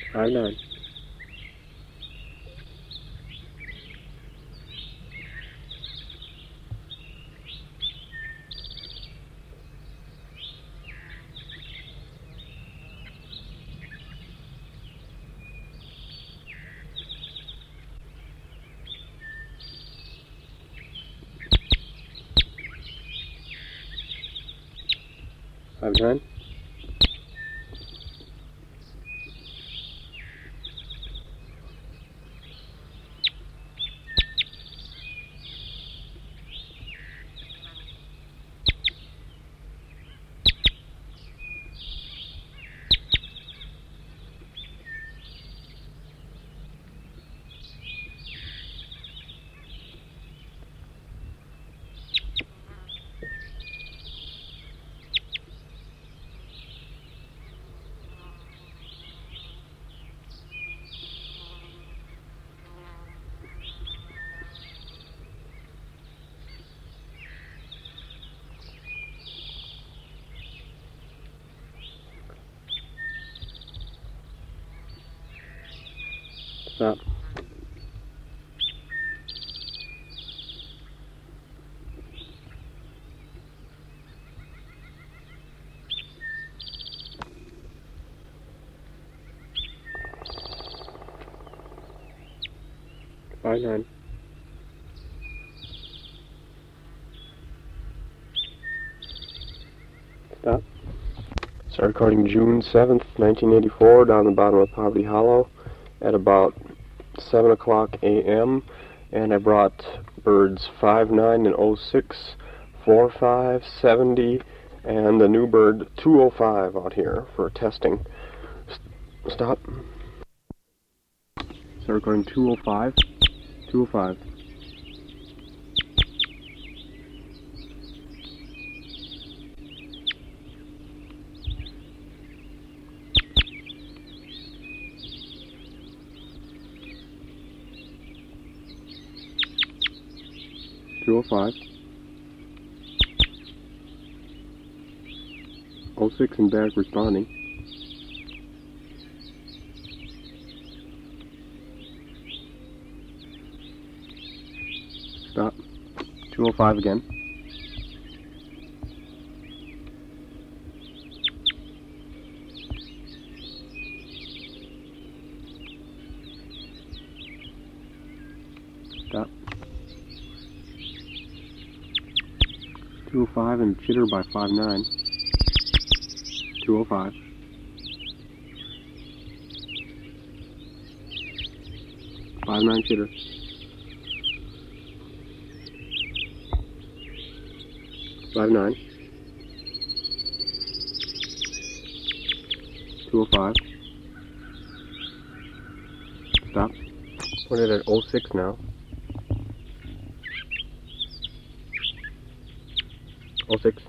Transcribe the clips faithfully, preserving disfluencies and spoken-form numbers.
five nine. Five nine. Stop. Five nine. Stop. Started recording June seventh, nineteen eighty-four, down the bottom of Poverty Hollow at about seven o'clock a m and I brought birds five nine and oh six, four five, seventy, and the new bird two oh five out here for testing. S stop. Start recording two oh five. two oh five. two oh five. oh six and back responding. Stop. two oh five again. Stop. two oh five and chitter by five nine. two oh five. five nine chitter. five nine. two oh five. Stop. Put it at oh six now. oh six.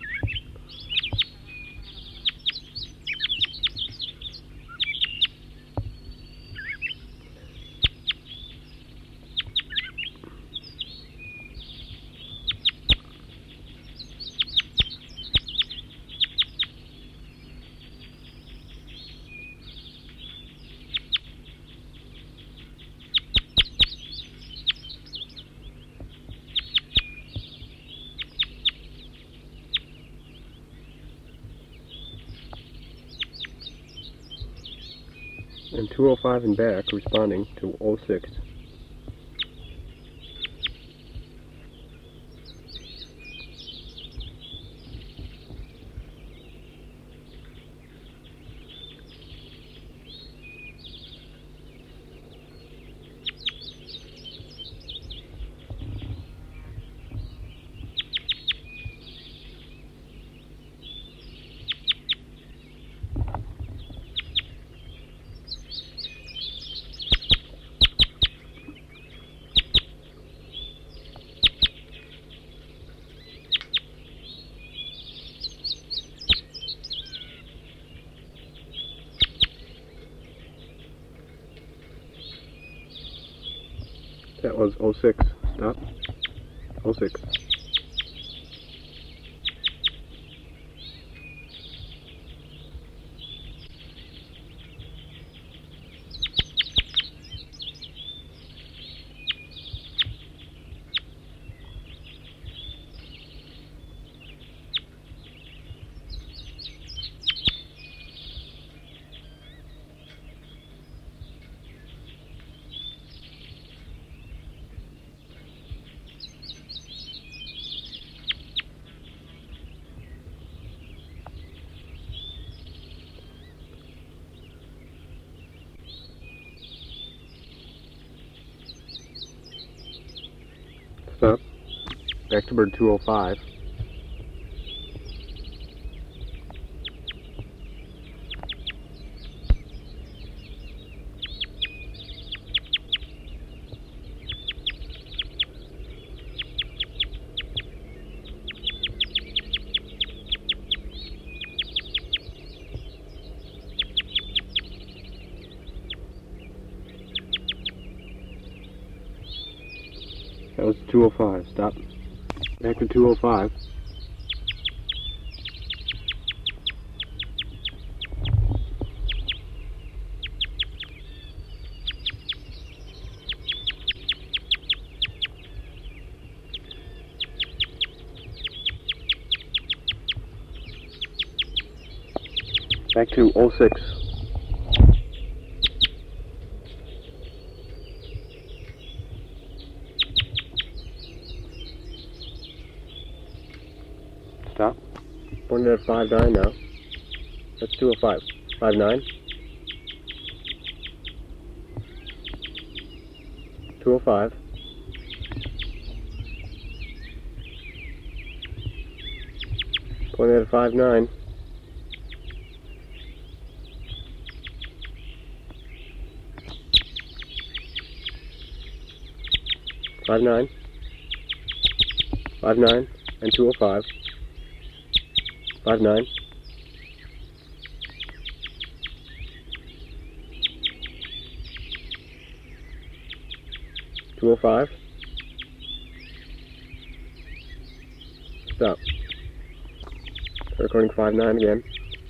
And two oh five and back responding to oh six. That was oh six. Stop. oh six. Back to bird two oh five. That was two oh five. Stop. Back to two oh five. Back to oh six. Stop. Pointed at five nine now. That's two oh five. five nine. two oh five. Pointed at five nine. five nine. five nine and two oh five. five nine. two oh five. Stop. Start recording five nine again.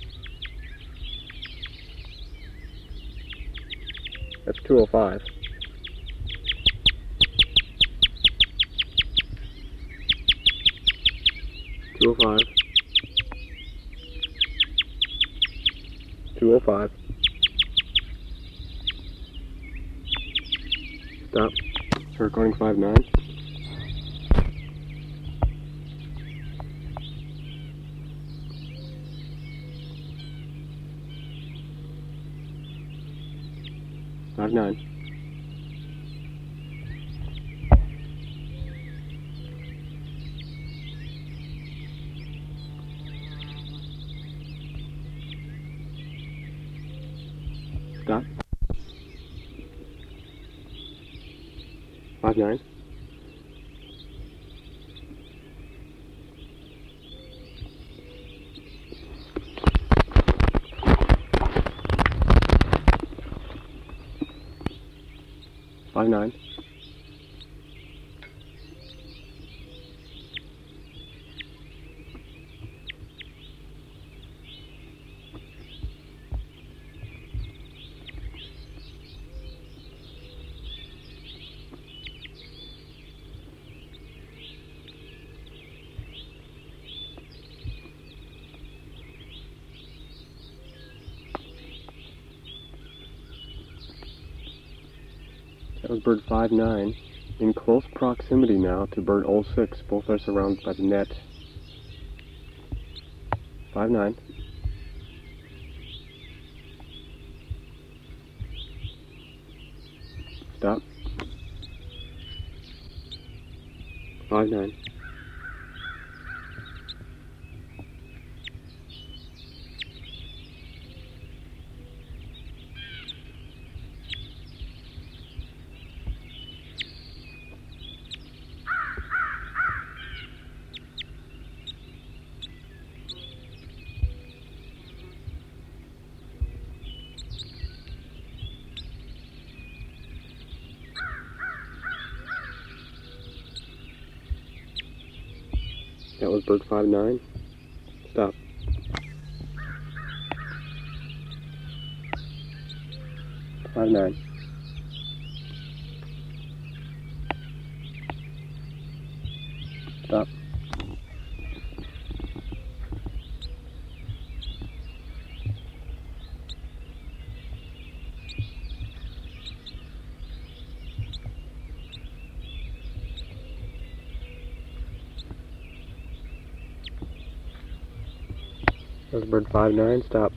That's two oh five. two oh five. two oh five. Stop. Start recording five nine. five nine. Stop. five nine. five nine. That was bird five nine, in close proximity now to bird oh six. Both are surrounded by the net. five nine. Stop. five nine. That was bird five nine. Stop. five nine. Stop. That was bird five nine. Stop.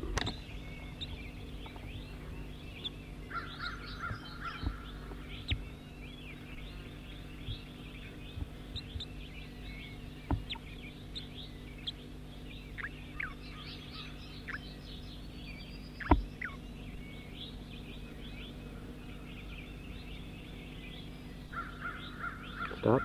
Stop.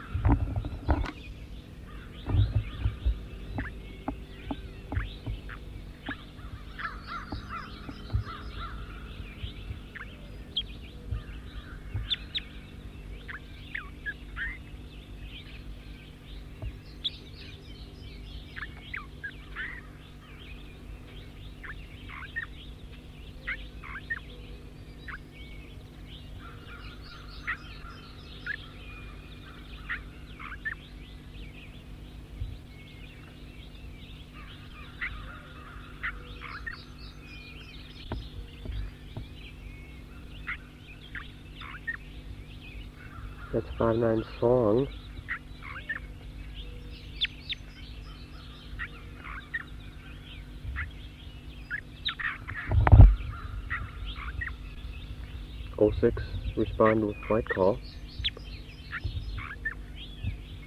That's five nine song. oh six, respond with flight call.